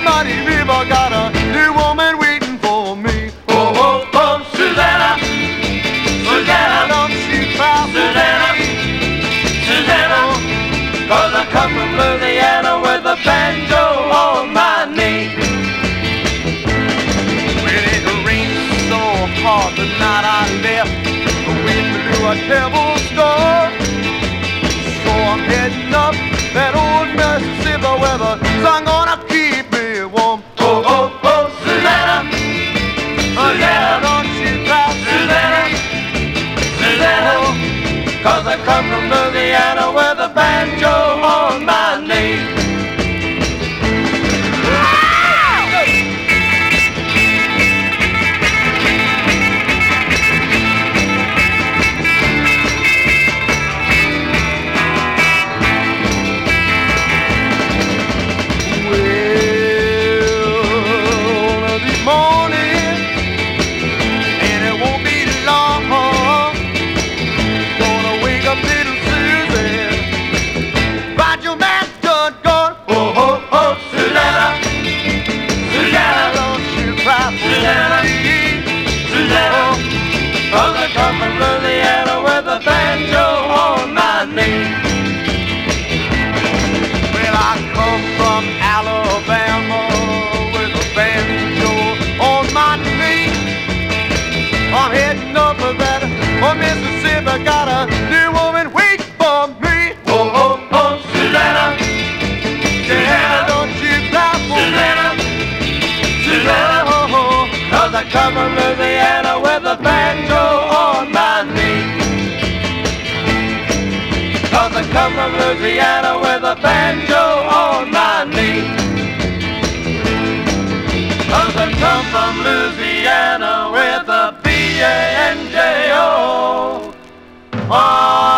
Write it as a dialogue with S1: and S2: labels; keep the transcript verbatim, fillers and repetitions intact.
S1: Muddy River got a new woman waiting for me. Oh, oh, oh, Susanna, Susanna, don't you cry for
S2: Susanna,
S1: me.
S2: Susanna, cause I come from Louisiana with a banjo on my knee.
S1: Well, it rained so hard the night I left, the wind blew a terrible storm. So I'm heading up that old Mississippi weather, so I'm gonna keep me warm.
S2: Oh, oh, oh, Susanna, Susanna,
S1: don't you cry,
S2: Susanna, Susanna, cause I come from Louisiana with a banjo on my knee. Susanna, Susanna, cause I come from Louisiana with a banjo on my knee.
S1: Well, I come from Alabama with a banjo on my knee. I'm heading up to that oh, Mississippi, got a new woman waiting for me.
S2: Oh, oh, oh, Susanna,
S1: Susanna, don't you cry for
S2: Susanna, Susanna, cause I come from Louisiana with a banjo on my knee. Cause I come from Louisiana with a banjo on my knee. Cause I come from Louisiana with a B A N J O.